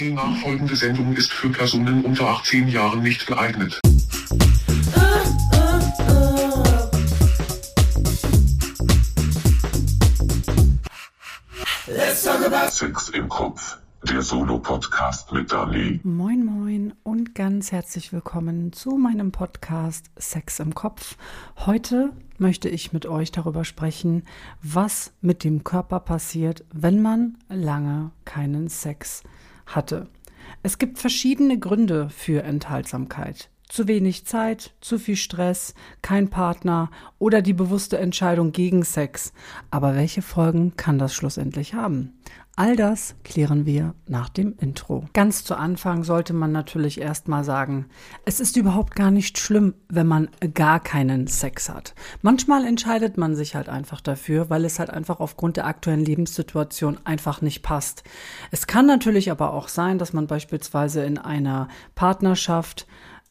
Die nachfolgende Sendung ist für Personen unter 18 Jahren nicht geeignet. Let's talk about Sex im Kopf, der Solo-Podcast mit Dani. Moin moin und ganz herzlich willkommen zu meinem Podcast Sex im Kopf. Heute möchte ich mit euch darüber sprechen, was mit dem Körper passiert, wenn man lange keinen Sex hatte. Es gibt verschiedene Gründe für Enthaltsamkeit. Zu wenig Zeit, zu viel Stress, kein Partner oder die bewusste Entscheidung gegen Sex. Aber welche Folgen kann das schlussendlich haben? All das klären wir nach dem Intro. Ganz zu Anfang sollte man natürlich erstmal sagen, es ist überhaupt gar nicht schlimm, wenn man gar keinen Sex hat. Manchmal entscheidet man sich halt einfach dafür, weil es halt einfach aufgrund der aktuellen Lebenssituation einfach nicht passt. Es kann natürlich aber auch sein, dass man beispielsweise in einer Partnerschaft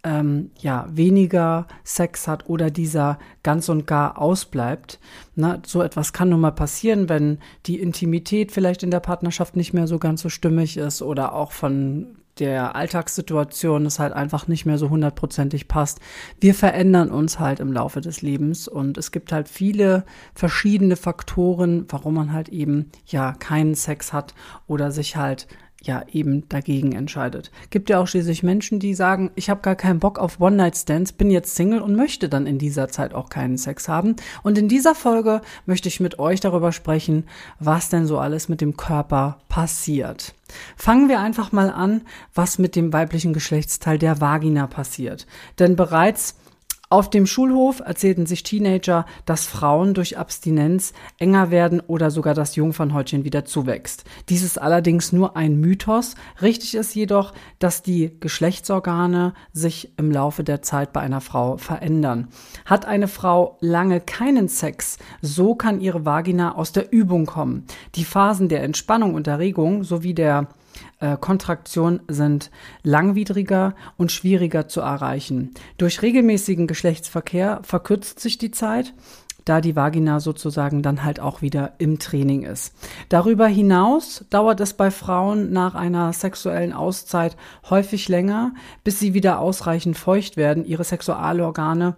weniger Sex hat oder dieser ganz und gar ausbleibt. So etwas kann nun mal passieren, wenn die Intimität vielleicht in der Partnerschaft nicht mehr so ganz so stimmig ist oder auch von der Alltagssituation es halt einfach nicht mehr so 100%ig passt. Wir verändern uns halt im Laufe des Lebens und es gibt halt viele verschiedene Faktoren, warum man halt eben keinen Sex hat oder sich halt eben dagegen entscheidet. Gibt ja auch schließlich Menschen, die sagen, ich habe gar keinen Bock auf One-Night-Stands, bin jetzt Single und möchte dann in dieser Zeit auch keinen Sex haben. Und in dieser Folge möchte ich mit euch darüber sprechen, was denn so alles mit dem Körper passiert. Fangen wir einfach mal an, was mit dem weiblichen Geschlechtsteil der Vagina passiert. Denn bereits auf dem Schulhof erzählten sich Teenager, dass Frauen durch Abstinenz enger werden oder sogar das Jungfernhäutchen wieder zuwächst. Dies ist allerdings nur ein Mythos. Richtig ist jedoch, dass die Geschlechtsorgane sich im Laufe der Zeit bei einer Frau verändern. Hat eine Frau lange keinen Sex, so kann ihre Vagina aus der Übung kommen. Die Phasen der Entspannung und Erregung sowie der Kontraktion sind langwidriger und schwieriger zu erreichen. Durch regelmäßigen Geschlechtsverkehr verkürzt sich die Zeit, da die Vagina sozusagen dann halt auch wieder im Training ist. Darüber hinaus dauert es bei Frauen nach einer sexuellen Auszeit häufig länger, bis sie wieder ausreichend feucht werden. Ihre Sexualorgane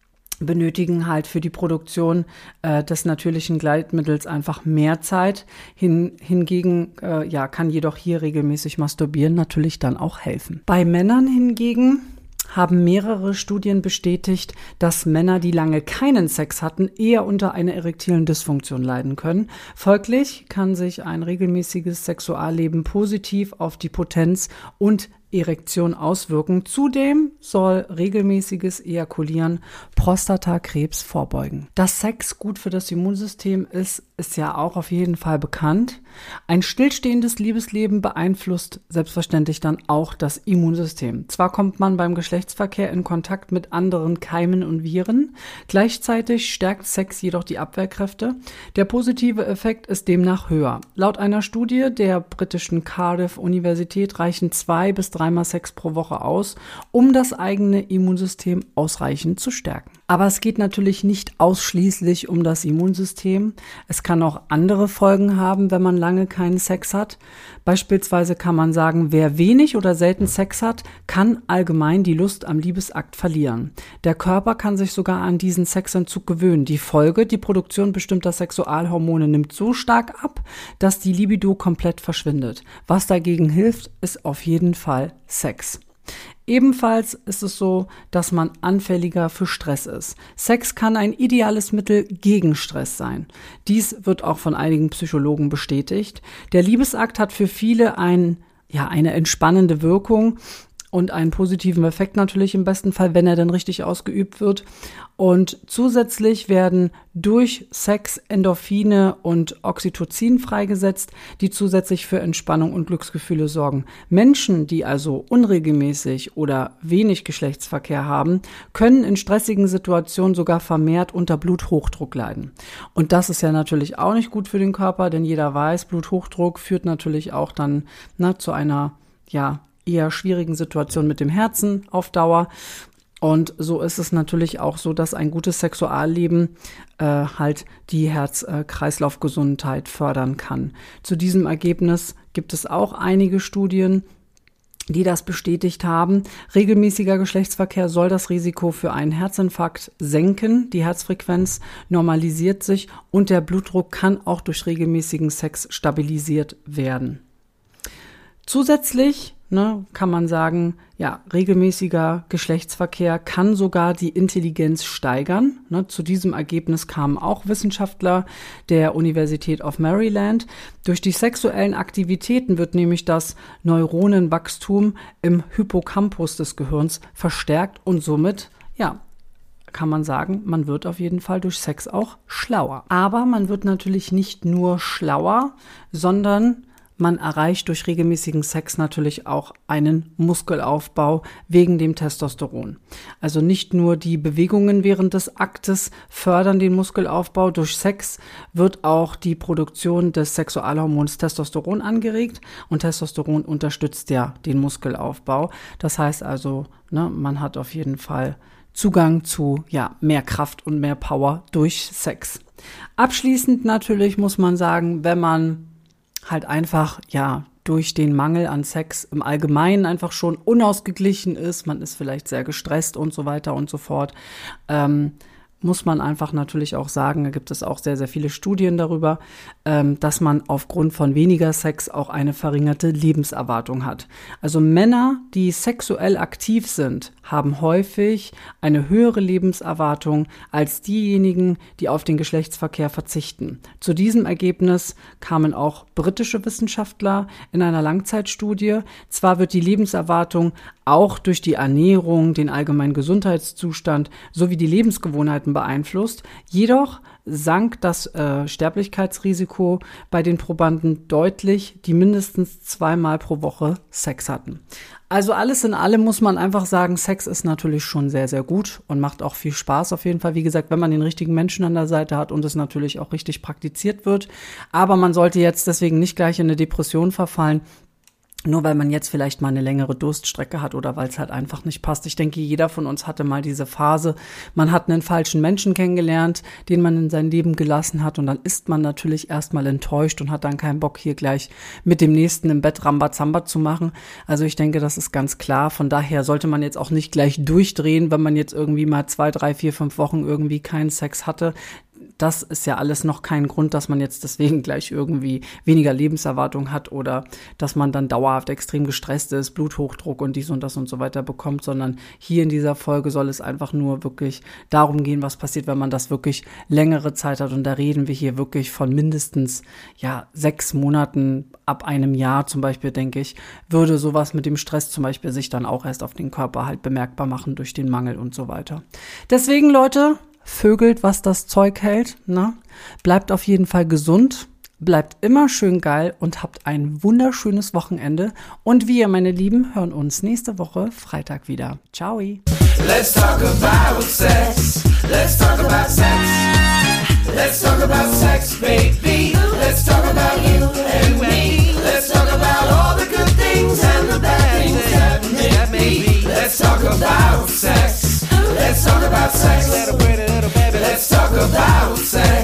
benötigen halt für die Produktion des natürlichen Gleitmittels einfach mehr Zeit. Hingegen kann jedoch hier regelmäßig Masturbieren natürlich dann auch helfen. Bei Männern hingegen haben mehrere Studien bestätigt, dass Männer, die lange keinen Sex hatten, eher unter einer erektilen Dysfunktion leiden können. Folglich kann sich ein regelmäßiges Sexualleben positiv auf die Potenz und Erektion auswirken. Zudem soll regelmäßiges Ejakulieren Prostatakrebs vorbeugen. Dass Sex gut für das Immunsystem ist ja auch auf jeden Fall bekannt. Ein stillstehendes Liebesleben beeinflusst selbstverständlich dann auch das Immunsystem. Zwar kommt man beim Geschlechtsverkehr in Kontakt mit anderen Keimen und Viren, gleichzeitig stärkt Sex jedoch die Abwehrkräfte. Der positive Effekt ist demnach höher. Laut einer Studie der britischen Cardiff-Universität reichen 2 bis 3 Mal Sex pro Woche aus, um das eigene Immunsystem ausreichend zu stärken. Aber es geht natürlich nicht ausschließlich um das Immunsystem. Es kann auch andere Folgen haben, wenn man lange keinen Sex hat. Beispielsweise kann man sagen, wer wenig oder selten Sex hat, kann allgemein die Lust am Liebesakt verlieren. Der Körper kann sich sogar an diesen Sexentzug gewöhnen. Die Folge, die Produktion bestimmter Sexualhormone nimmt so stark ab, dass die Libido komplett verschwindet. Was dagegen hilft, ist auf jeden Fall Sex. Ebenfalls ist es so, dass man anfälliger für Stress ist. Sex kann ein ideales Mittel gegen Stress sein. Dies wird auch von einigen Psychologen bestätigt. Der Liebesakt hat für viele eine entspannende Wirkung und einen positiven Effekt natürlich im besten Fall, wenn er dann richtig ausgeübt wird. Und zusätzlich werden durch Sex Endorphine und Oxytocin freigesetzt, die zusätzlich für Entspannung und Glücksgefühle sorgen. Menschen, die also unregelmäßig oder wenig Geschlechtsverkehr haben, können in stressigen Situationen sogar vermehrt unter Bluthochdruck leiden. Und das ist ja natürlich auch nicht gut für den Körper, denn jeder weiß, Bluthochdruck führt natürlich auch dann zu einer eher schwierigen Situation mit dem Herzen auf Dauer. Und so ist es natürlich auch so, dass ein gutes Sexualleben halt die Herz-Kreislauf-Gesundheit fördern kann. Zu diesem Ergebnis gibt es auch einige Studien, die das bestätigt haben. Regelmäßiger Geschlechtsverkehr soll das Risiko für einen Herzinfarkt senken. Die Herzfrequenz normalisiert sich und der Blutdruck kann auch durch regelmäßigen Sex stabilisiert werden. Zusätzlich kann man sagen, ja, regelmäßiger Geschlechtsverkehr kann sogar die Intelligenz steigern. Zu diesem Ergebnis kamen auch Wissenschaftler der Universität of Maryland. Durch die sexuellen Aktivitäten wird nämlich das Neuronenwachstum im Hippocampus des Gehirns verstärkt und somit, ja, kann man sagen, man wird auf jeden Fall durch Sex auch schlauer. Aber man wird natürlich nicht nur schlauer, sondern man erreicht durch regelmäßigen Sex natürlich auch einen Muskelaufbau wegen dem Testosteron. Also nicht nur die Bewegungen während des Aktes fördern den Muskelaufbau. Durch Sex wird auch die Produktion des Sexualhormons Testosteron angeregt und Testosteron unterstützt ja den Muskelaufbau. Das heißt also, man hat auf jeden Fall Zugang zu mehr Kraft und mehr Power durch Sex. Abschließend natürlich muss man sagen, wenn man halt einfach, durch den Mangel an Sex im Allgemeinen einfach schon unausgeglichen ist, man ist vielleicht sehr gestresst und so weiter und so fort, muss man einfach natürlich auch sagen, da gibt es auch sehr, sehr viele Studien darüber, dass man aufgrund von weniger Sex auch eine verringerte Lebenserwartung hat. Also Männer, die sexuell aktiv sind, haben häufig eine höhere Lebenserwartung als diejenigen, die auf den Geschlechtsverkehr verzichten. Zu diesem Ergebnis kamen auch britische Wissenschaftler in einer Langzeitstudie. Zwar wird die Lebenserwartung auch durch die Ernährung, den allgemeinen Gesundheitszustand sowie die Lebensgewohnheiten beeinflusst, jedoch sank das Sterblichkeitsrisiko bei den Probanden deutlich, die mindestens 2-mal pro Woche Sex hatten. Also alles in allem muss man einfach sagen, Sex ist natürlich schon sehr, sehr gut und macht auch viel Spaß auf jeden Fall. Wie gesagt, wenn man den richtigen Menschen an der Seite hat und es natürlich auch richtig praktiziert wird. Aber man sollte jetzt deswegen nicht gleich in eine Depression verfallen, nur weil man jetzt vielleicht mal eine längere Durststrecke hat oder weil es halt einfach nicht passt. Ich denke, jeder von uns hatte mal diese Phase, man hat einen falschen Menschen kennengelernt, den man in sein Leben gelassen hat und dann ist man natürlich erstmal enttäuscht und hat dann keinen Bock, hier gleich mit dem Nächsten im Bett Rambazamba zu machen. Also ich denke, das ist ganz klar. Von daher sollte man jetzt auch nicht gleich durchdrehen, wenn man jetzt irgendwie mal 2, 3, 4, 5 Wochen irgendwie keinen Sex hatte. Das ist ja alles noch kein Grund, dass man jetzt deswegen gleich irgendwie weniger Lebenserwartung hat oder dass man dann dauerhaft extrem gestresst ist, Bluthochdruck und dies und das und so weiter bekommt, sondern hier in dieser Folge soll es einfach nur wirklich darum gehen, was passiert, wenn man das wirklich längere Zeit hat. Und da reden wir hier wirklich von mindestens 6 Monaten, ab einem Jahr zum Beispiel, denke ich, würde sowas mit dem Stress zum Beispiel sich dann auch erst auf den Körper halt bemerkbar machen durch den Mangel und so weiter. Deswegen, Leute, vögelt, was das Zeug hält, Bleibt auf jeden Fall gesund, bleibt immer schön geil und habt ein wunderschönes Wochenende. Und wir, meine Lieben, hören uns nächste Woche Freitag wieder. Ciao. Let's talk about sex. Let's talk about sex. Let's talk about sex, baby. Let's talk about you and me. Let's talk about all the good things and the bad things that may be. Let's talk about sex. Let's talk about sex. Let's talk about sex.